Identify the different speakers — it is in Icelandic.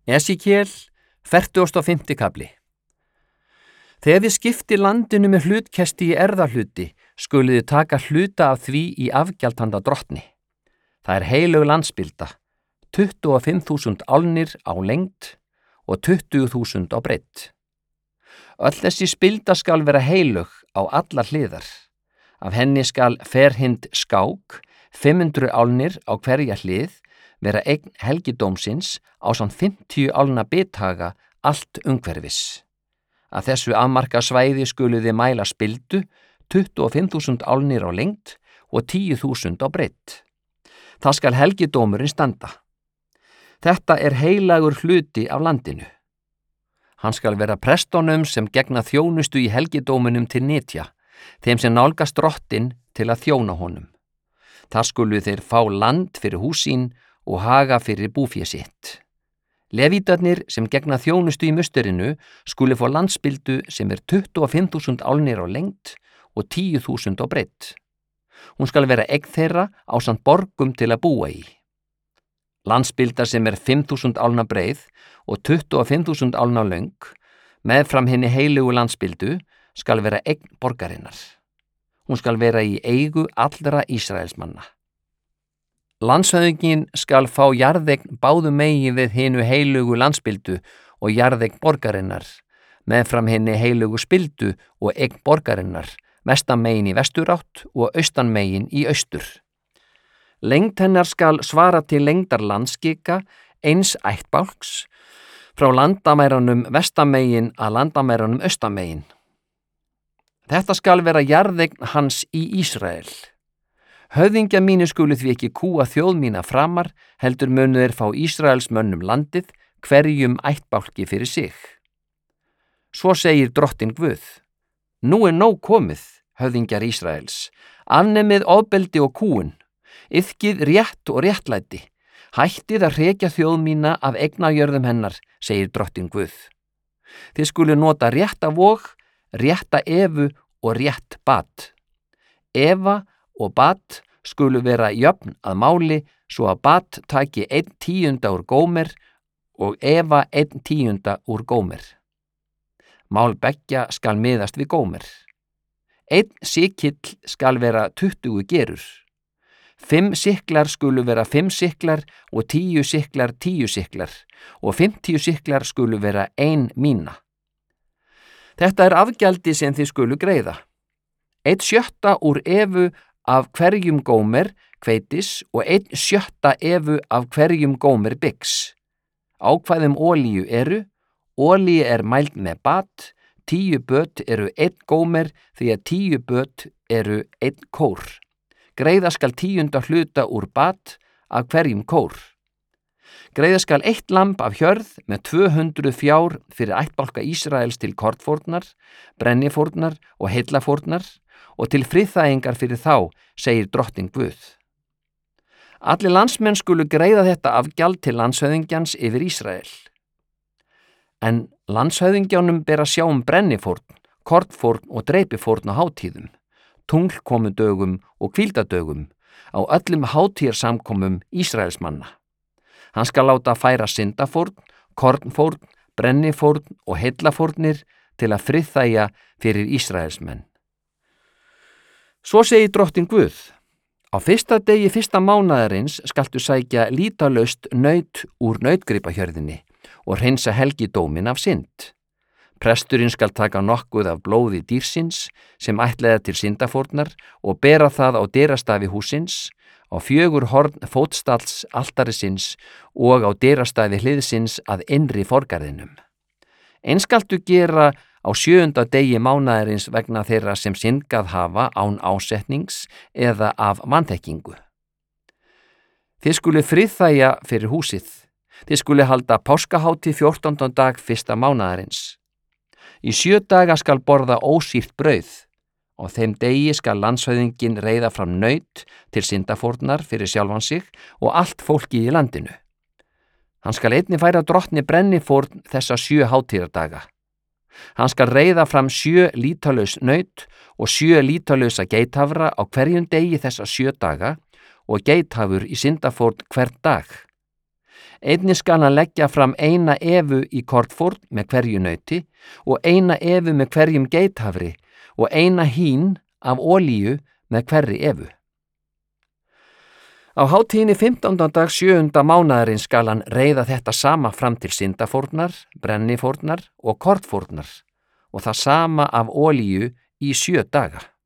Speaker 1: Esekiel, 45. kafli. Þegar þið skipti landinu með hlutkesti í erðahluti, skuluð þið taka hluta af því í afgjald handa drottni. Það heilög landspilda, 25.000 álnir á lengd og 20.000 á breidd. Öll þessi spilda skal vera heilög á allar hliðar. Af henni skal ferhind skák, 500 álnir á hverja hlið, vera eign helgidómsins ásamt 50 álna bithaga allt umhverfis. Að þessu afmarka svæði skuluð þið mæla spildu, 25.000 álnir á lengd og 10.000 á breidd. Það skal helgidómurinn standa. Þetta heilagur hluti af landinu. Hann skal vera prestónum sem gegna þjónustu í helgidóminum til nytja, þeim sem nálgast drottinn til að þjóna honum. Þar skulu þeir fá land fyrir hús sín og haga fyrir búfé sitt. Levítarnir sem gegna þjónustu í musterinu skulu fá landspildu sem 25.000 álnir á lengd og 10.000 á breidd. Hún skal vera eign þeirra ásamt borgum til að búa í. Landspilda sem 5.000 álna breið og 25.000 álna löng, meðfram henni heilugu landspildu, skal vera eign borgarinnar. Hún skal vera í eigu allra Ísraelsmanna. Landshöfðinginn skal fá jarðeign báðum megin við hinu heilugu landspildu og jarðeign borgarinnar, meðfram henni heilugu spildu og eign borgarinnar, vestan megin í vesturátt og austan megin í austur. Lengd hennar skal svara til lengdar landskika eins ættbálks frá landamæranum vestamegin að landamæranum austamegin. Þetta skal vera jarðeign hans í Ísrael. Höfðingja mínu skulu því ekki kúa þjóð mína framar, heldur munu þeir fá Ísraels mönnum landið, hverjum ættbálki fyrir sig. Svo segir drottinn Guð: Nú nóg komið, höfðingjar Ísraels, afnemið ofbeldi og kúun, iðkið rétt og réttlæti, hættið að hrekja þjóð mína af eignajörðum hennar, segir drottinn Guð. Þið skulu nota rétta vog, rétta efu og rétt bat. Efa og bat skulu vera jöfn að máli, svo að bat taki 1/10 úr gómer og efa 1/10 úr gómer. Mál beggja skal miðast við gómer. 1 sikill skal vera 20 gerur. 5 siklar skulu vera 5 siklar og 10 siklar 10 siklar og 50 siklar skulu vera 1 mína. Þetta afgjaldi sem þið skulu greiða. 1/6 úr efu af hverjum gómer hveitis og 1/6 efu af hverjum gómer byggs. Ákvæðum olíu eru: olíu mæld með bat, 10 böt eru 1 gómer því að 10 böt eru 1 kór. Greiða skal 10. hluta úr bat af hverjum kór. Greiða skal 1 lamb af hjörð með 200 fjár fyrir ættbálka Ísraels til kornfórnar, brennifórnar og heillafórnar og til friðþægingar fyrir þá, segir drottinn Guð. Allir landsmenn skulu greiða þetta afgjald til landshöfðingjans yfir Ísrael. En landshöfðingjanum ber að sjá brennifórn, kornfórn og dreipifórn á hátíðum, tunglkomudögum og hvíldadögum, á öllum hátíðarsamkomum Ísraelsmanna. Hann skal láta færa syndafórn, kornfórn, brennifórn og heillafórnir til að friðþægja fyrir Ísraelsmenn. Svo segir drottinn Guð: Á fyrsta degi fyrsta mánaðarins skaltu sækja lítalaust naut úr nautgripahjörðinni og hreinsa helgidómin af synd. Presturinn skal taka nokkuð af blóði dýrsins sem ætlaði til syndafórnar og bera það á dyrastafi húsins, á 4 horn fótstalls altarisins og á dyrastafi hliðsins að innri forgarðinum. Eins skaltu gera á 7. degi mánaðarins vegna þeirra sem syndgað hafa án ásetnings eða af vanþekkingu. Þið skulu friðþægja fyrir húsið. Þið skulu halda páskahátíð 14. dag fyrsta mánaðarins. Í 7 daga skal borða ósýrt brauð. Á þeim degi skal landshöfðinginn reiða fram naut til syndafórnar fyrir sjálfan sig og allt fólkið í landinu. Hann skal einnig færa drottni brennifórn þessa 7 hátíðardaga. Hann skal reiða fram 7 lítalaus naut og 7 lítalausa geithafra á hverjum degi þessa 7 daga og geithafur í syndafórn hvern dag. Einnig skal hann leggja fram 1 efu í kornfórn með hverju nauti og 1 efu með hverjum geithafri og 1 hín af olíu með hverri efu. Á hátíðinni 15. dag 7. mánaðarins skal hann reiða þetta sama fram til syndafórnar, brennifórnar og kornfórnar og það sama af olíu í 7 daga.